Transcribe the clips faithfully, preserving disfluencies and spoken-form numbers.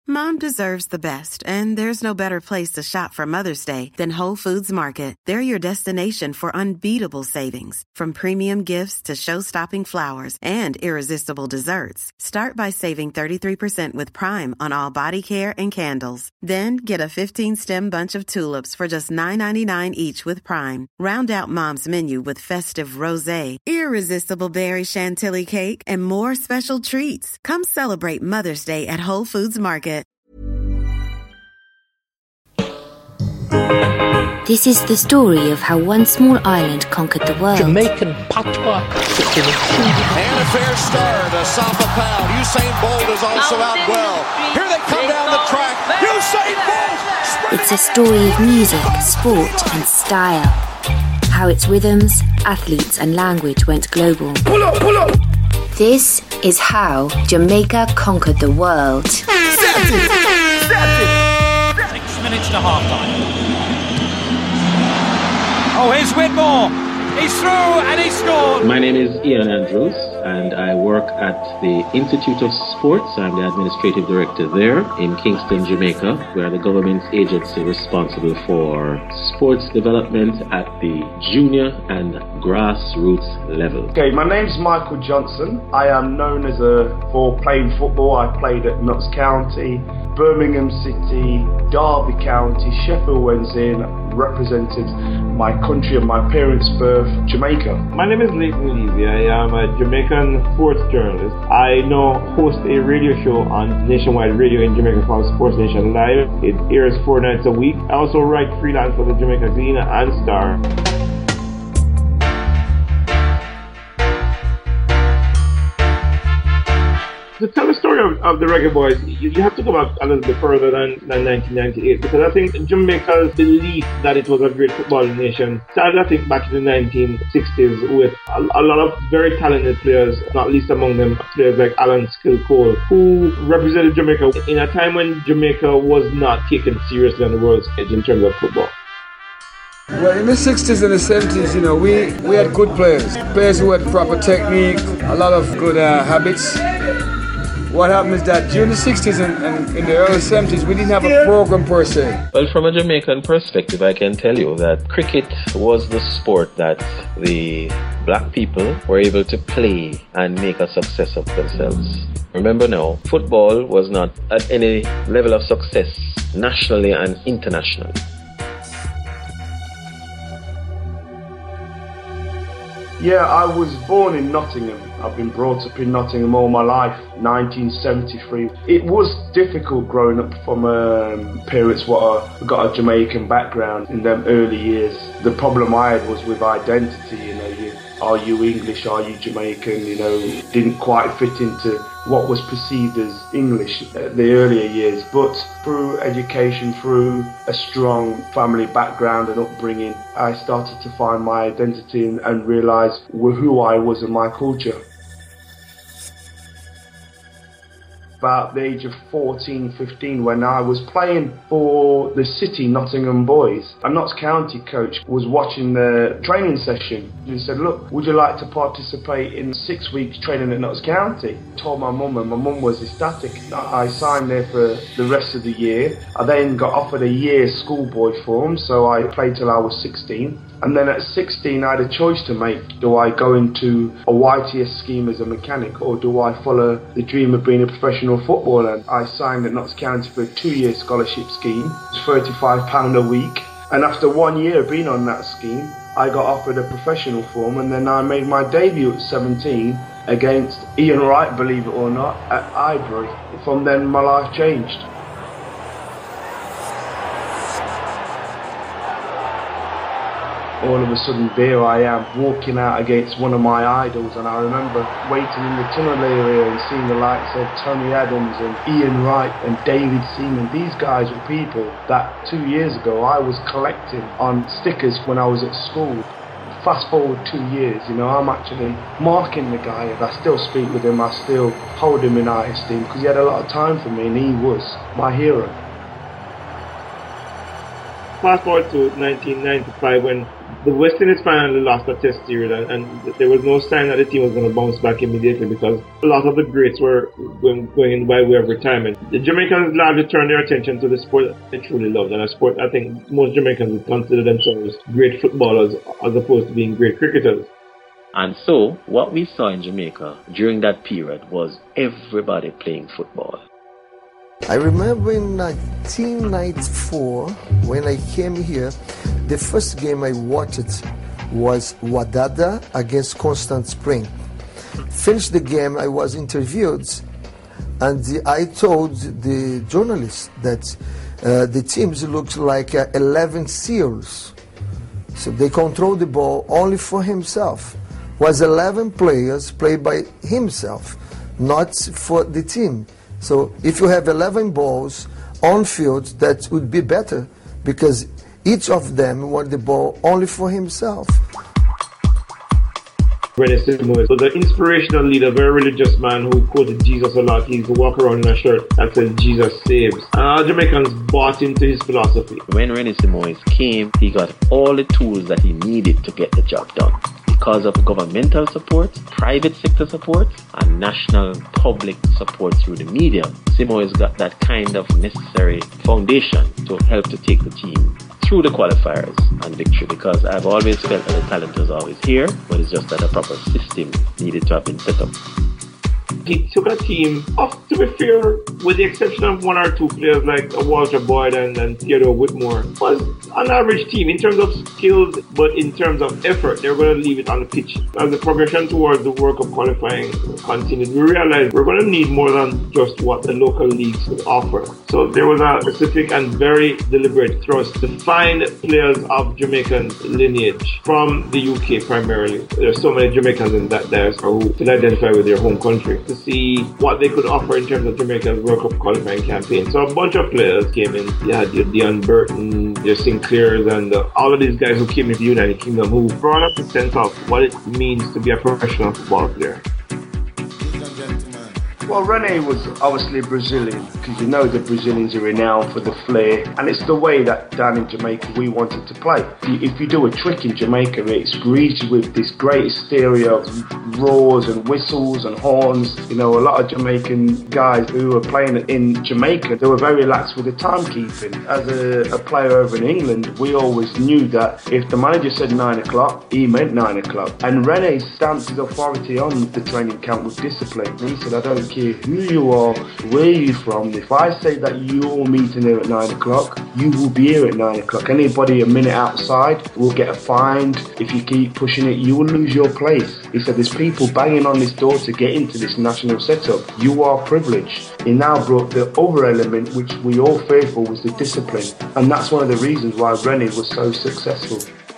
Mom deserves the best, and there's no better place to shop for Mother's Day than Whole Foods Market. They're your destination for unbeatable savings, from premium gifts to show-stopping flowers and irresistible desserts. Start by saving thirty-three percent with Prime on all body care and candles. Then get a fifteen-stem bunch of tulips for just nine ninety-nine each with Prime. Round out Mom's menu with festive rosé, irresistible berry chantilly cake, and more special treats. Come celebrate Mother's Day at Whole Foods Market. This is the story of how one small island conquered the world. Jamaican patois. And a fair start. Asafa Powell. Usain Bolt is also out well. Here they come down the track. Usain Bolt! It's a story of music, sport, and style. How its rhythms, athletes, and language went global. Pull up, pull up! This is how Jamaica conquered the world. Set it! Set it! Six minutes to half time. Oh, here's Whitmore. He's through and he scored. My name is Ian Andrews and I work at the Institute of Sports. I'm the administrative director there in Kingston, Jamaica. We are the government agency responsible for sports development at the junior and grassroots level. Okay, my name's Michael Johnson. I am known as a for playing football. I played at Notts County, Birmingham City, Derby County, Sheffield Wednesday, and represented my country and my parents' birth, Jamaica. My name is Leighton Levy. I am a Jamaican sports journalist. I now host a radio show on nationwide radio in Jamaica called Sports Nation Live. It airs four nights a week. I also write freelance for the Jamaica Gleaner and Star. To tell the story of, of the Reggae Boys, you, you have to go back a little bit further than, than nineteen ninety-eight, because I think Jamaica's belief that it was a great football nation started, I think, back in the nineteen sixties with a, a lot of very talented players, not least among them players like Alan Skilcole, who represented Jamaica in a time when Jamaica was not taken seriously on the world stage in terms of football. Well, in the sixties and the seventies, you know, we, we had good players, players who had proper technique, a lot of good uh, habits. What happened is that during the sixties and, and in the early seventies, we didn't have a program per se. Well, from a Jamaican perspective, I can tell you that cricket was the sport that the black people were able to play and make a success of themselves. Remember now, football was not at any level of success nationally and internationally. Yeah, I was born in Nottingham. I've been brought up in Nottingham all my life, nineteen seventy-three. It was difficult growing up from um, parents what are, got a Jamaican background in them early years. The problem I had was with identity, you know, you, are you English, are you Jamaican, you know, didn't quite fit into what was perceived as English at the earlier years. But through education, through a strong family background and upbringing, I started to find my identity and, and realise who I was and my culture. About the age of fourteen, fifteen, when I was playing for the City Nottingham Boys, a Notts County coach was watching the training session. He said, look, would you like to participate in six weeks training at Notts County? I told my mum, and my mum was ecstatic. I signed there for the rest of the year. I then got offered a year's schoolboy form, so I played till I was sixteen. And then at sixteen, I had a choice to make. Do I go into a Y T S scheme as a mechanic, or do I follow the dream of being a professional footballer? And I signed at Notts County for a two-year scholarship scheme. It was thirty-five pounds a week. And after one year of being on that scheme, I got offered a professional form, and then I made my debut at seventeen against Ian Wright, believe it or not, at Highbury. From then, my life changed. All of a sudden, there I am, walking out against one of my idols, and I remember waiting in the tunnel area and seeing the likes of Tony Adams and Ian Wright and David Seaman. These guys were people that two years ago I was collecting on stickers when I was at school. Fast forward two years, you know, I'm actually marking the guy, and I still speak with him, I still hold him in high esteem, because he had a lot of time for me, and he was my hero. Fast forward to nineteen ninety-five, when The West Indies finally lost a test series, and, and there was no sign that the team was going to bounce back immediately because a lot of the greats were going, going by way of retirement. The Jamaicans largely turned their attention to the sport they truly loved, and a sport I think most Jamaicans would consider themselves great footballers as opposed to being great cricketers. And so, what we saw in Jamaica during that period was everybody playing football. I remember in nineteen ninety-four, when I came here, the first game I watched was Wadada against Constant Spring. Finished the game, I was interviewed, and the, I told the journalist that uh, the teams looked like uh, eleven seals. So they control the ball only for himself. Was eleven players played by himself, not for the team. So if you have eleven balls on field, that would be better because each of them want the ball only for himself. Rennie Simoes was an inspirational leader, very religious man who quoted Jesus a lot. He used to walk around in a shirt that said Jesus saves. And all Jamaicans bought into his philosophy. When Rennie Simoes came, he got all the tools that he needed to get the job done. Because of governmental support, private sector support, and national public support through the media, Simoes got that kind of necessary foundation to help to take the team through the qualifiers and victory, because I've always felt that the talent was always here, but it's just that a proper system needed to have been set up. He took a team of, to be fair, with the exception of one or two players like Walter Boyd and, and Theodore Whitmore, was an average team in terms of skills, but in terms of effort, they were going to leave it on the pitch. As the progression towards the World Cup qualifying continued, we realized we're going to need more than just what the local leagues could offer. So there was a specific and very deliberate thrust to find players of Jamaican lineage from the U K primarily. There's so many Jamaicans in that diaspora who can identify with their home country, to see what they could offer in terms of Jamaica's World Cup qualifying campaign. So a bunch of players came in. You had your Dion Burton, your Sinclairs, and uh, all of these guys who came into the United Kingdom who brought up a sense of what it means to be a professional football player. Well, Rennie was obviously Brazilian, because you know the Brazilians are renowned for the flair, and it's the way that down in Jamaica we wanted to play. If you do a trick in Jamaica, it's greeted with this great hysteria of roars and whistles and horns. You know, a lot of Jamaican guys who were playing in Jamaica, they were very relaxed with the timekeeping. As a, a player over in England, we always knew that if the manager said nine o'clock, he meant nine o'clock. And Rennie stamped his authority on the training camp with discipline. He said, I don't care who you are, where you from. If I say that you're meeting here at nine o'clock, you will be here at nine o'clock. Anybody a minute outside will get a fine. If you keep pushing it, you will lose your place. He said there's people banging on this door to get into this national setup. You are privileged. He now brought the other element which we all feared for, was the discipline. And that's one of the reasons why Rennie was so successful.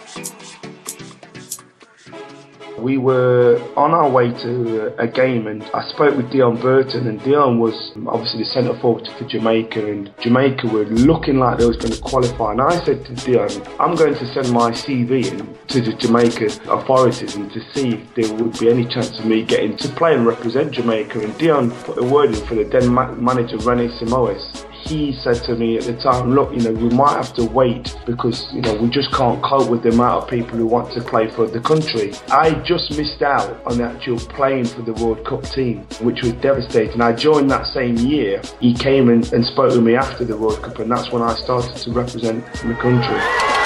We were on our way to a game and I spoke with Dion Burton, and Dion was obviously the centre forward for Jamaica, and Jamaica were looking like they was going to qualify, and I said to Dion, I'm going to send my C V in to the Jamaica authorities and to see if there would be any chance of me getting to play and represent Jamaica. And Dion put a word in for the then ma- manager Rennie Simoes. He said to me at the time, look, you know, we might have to wait because, you know, we just can't cope with the amount of people who want to play for the country. I just missed out on actual playing for the World Cup team, which was devastating. I joined that same year. He came and, and spoke with me after the World Cup, and that's when I started to represent the country.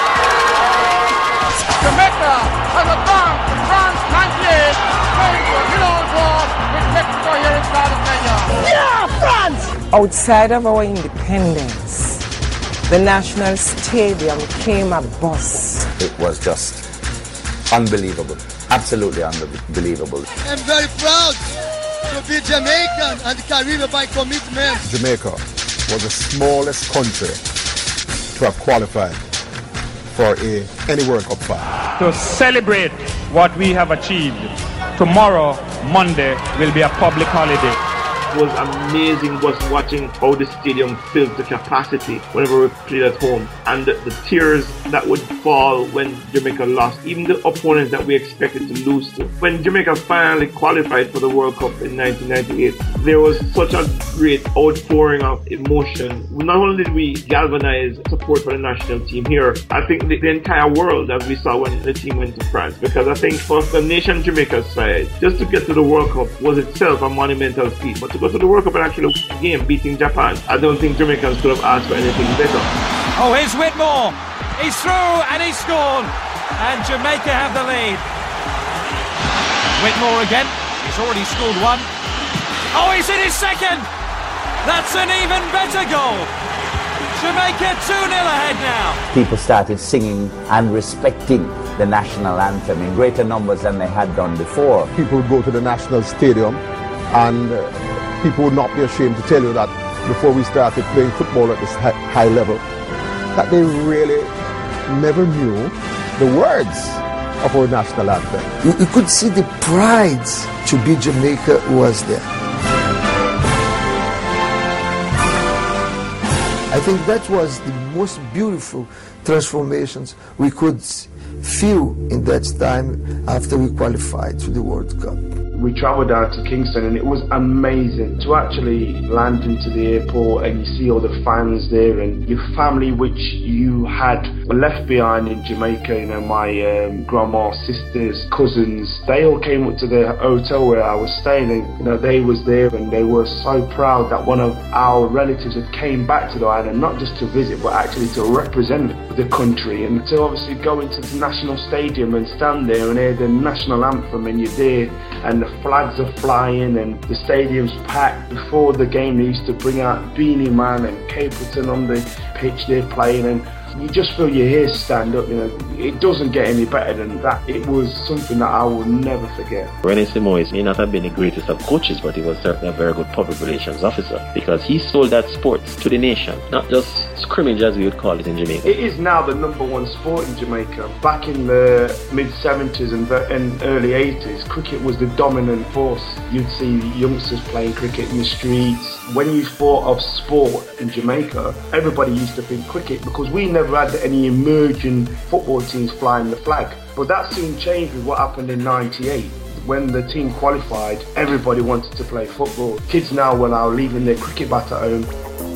Jamaica has advanced to France ninety-eight, playing for Middle War with Mexico here inside of Kenya. Yeah, France! Outside of our independence, the National Stadium came a bust. It was just unbelievable, absolutely unbelievable. I'm very proud to be Jamaican and Caribbean by commitment. Jamaica was the smallest country to have qualified for a any World Cup final. To celebrate what we have achieved, tomorrow, Monday, will be a public holiday. It was amazing just watching how the stadium filled to capacity whenever we played at home, and the, the tears that would fall when Jamaica lost, even the opponents that we expected to lose to. When Jamaica finally qualified for the World Cup in nineteen ninety-eight, there was such a great outpouring of emotion. Not only did we galvanize support for the national team here, I think the, the entire world, as we saw when the team went to France, because I think for the nation Jamaica's side, just to get to the World Cup was itself a monumental feat. But to go to the World Cup and actually win the game, beating Japan, I don't think Jamaicans could have asked for anything better. Oh, here's Whitmore. He's through and he's scored. And Jamaica have the lead. Whitmore again. He's already scored one. Oh, he's in his second. That's an even better goal. Jamaica two nil ahead now. People started singing and respecting the national anthem in greater numbers than they had done before. People would go to the national stadium, and uh, people would not be ashamed to tell you that before we started playing football at this high, high level, that they really never knew the words of our national anthem. You, you could see the pride to be Jamaica was there. I think that was the most beautiful transformations we could feel in that time after we qualified to the World Cup. We travelled down to Kingston and it was amazing to actually land into the airport and you see all the fans there and your family which you had left behind in Jamaica. You know, my um, grandma, sisters, cousins, they all came up to the hotel where I was staying and you know, they was there and they were so proud that one of our relatives had came back to the island, not just to visit but actually to represent the country, and to obviously go into the national stadium and stand there and hear the national anthem and you're there and the flags are flying and the stadium's packed. Before the game they used to bring out Beanie Man and Capleton on the pitch they're playing, and you just feel your hair stand up. You know, it doesn't get any better than that. It was something that I will never forget. René Simoes may not have been the greatest of coaches, but he was certainly a very good public relations officer because he sold that sport to the nation, not just scrimmage as we would call it in Jamaica. It is now the number one sport in Jamaica. Back in the mid seventies and, and early eighties, cricket was the dominant force. You'd see youngsters playing cricket in the streets. When you thought of sport in Jamaica, everybody used to think cricket because we never had any emerging football teams flying the flag. But that soon changed with what happened in ninety-eight. When the team qualified, everybody wanted to play football. Kids now were now leaving their cricket bat at home.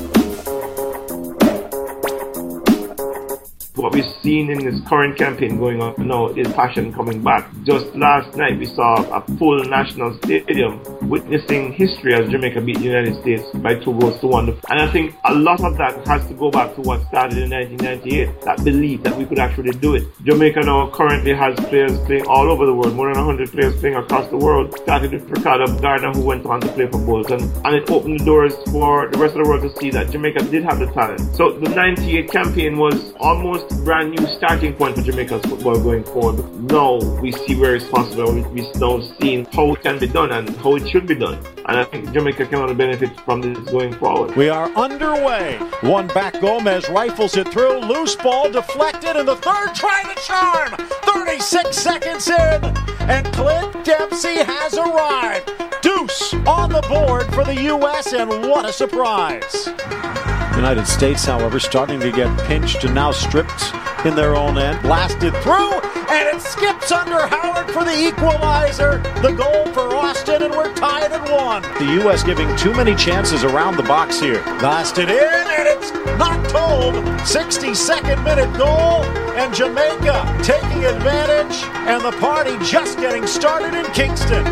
What we've seen in this current campaign going on now is passion coming back. Just last night we saw a full national stadium witnessing history as Jamaica beat the United States by two goals to one. And I think a lot of that has to go back to what started in nineteen ninety-eight, that belief that we could actually do it. Jamaica now currently has players playing all over the world, more than one hundred players playing across the world. Started with Ricardo Gardner, who went on to play for Bulls, and, and it opened the doors for the rest of the world to see that Jamaica did have the talent. So the ninety-eight campaign was almost brand new starting point for Jamaica's football going forward. Now we see where it's possible. We now seeing how it can be done and how it should be done. And I think Jamaica can only benefit from this going forward. We are underway. One back, Gomez rifles it through. Loose ball deflected, and the third try to charm. thirty-six seconds in, and Clint Dempsey has arrived. Deuce on the board for the U S, and what a surprise. United States, however, starting to get pinched and now stripped in their own end. Blasted through, and it skips under Howard for the equalizer. The goal for Austin, and we're tied at one. The U S giving too many chances around the box here. Blasted in, and it's not told. sixty-second minute goal, and Jamaica taking advantage, and the party just getting started in Kingston.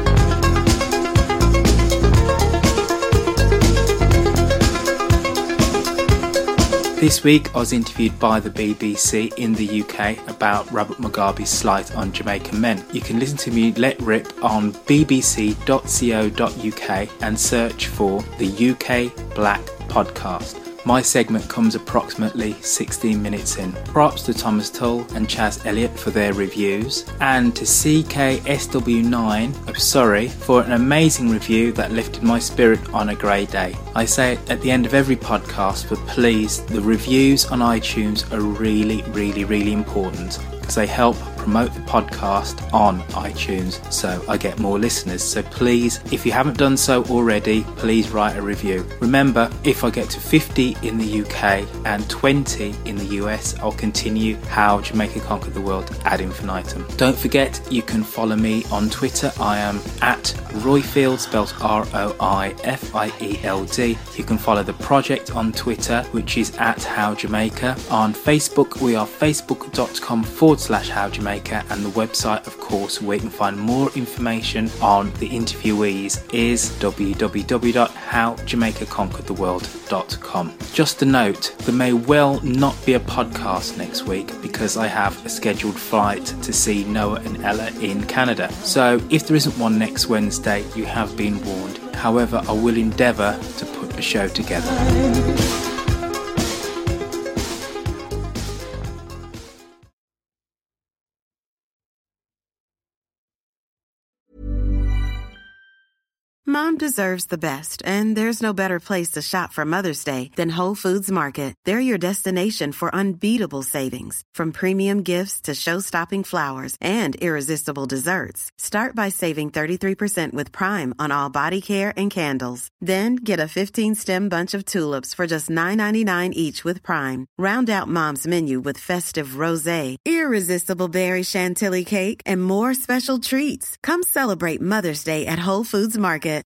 This week I was interviewed by the B B C in the U K about Robert Mugabe's slight on Jamaican men. You can listen to me let rip on b b c dot co dot u k and search for the U K Black Podcast. My segment comes approximately sixteen minutes in. Props to Thomas Tull and Chaz Elliott for their reviews, and to C K S W nine of Surrey for an amazing review that lifted my spirit on a grey day. I say it at the end of every podcast, but please, the reviews on iTunes are really, really, really important because they help promote promote the podcast on iTunes so I get more listeners. So please, if you haven't done so already, please write a review. Remember, if I get to fifty in the U K and twenty in the U S, I'll continue How Jamaica Conquered the World ad infinitum. Don't forget, you can follow me on Twitter. I am at Roifield, spelled R O I F I E L D. You can follow the project on Twitter, which is at How Jamaica. On Facebook, we are facebook.com forward slash How Jamaica, and the website, of course, where you can find more information on the interviewees is w w w dot how jamaica conquered the world dot com. Just a note, there may well not be a podcast next week because I have a scheduled flight to see Noah and Ella in Canada. So if there isn't one next Wednesday, you have been warned. However, I will endeavour to put a show together. Mom deserves the best, and there's no better place to shop for Mother's Day than Whole Foods Market. They're your destination for unbeatable savings, from premium gifts to show-stopping flowers and irresistible desserts. Start by saving thirty-three percent with Prime on all body care and candles. Then get a fifteen-stem bunch of tulips for just nine ninety-nine each with Prime. Round out Mom's menu with festive rosé, irresistible berry chantilly cake, and more special treats. Come celebrate Mother's Day at Whole Foods Market.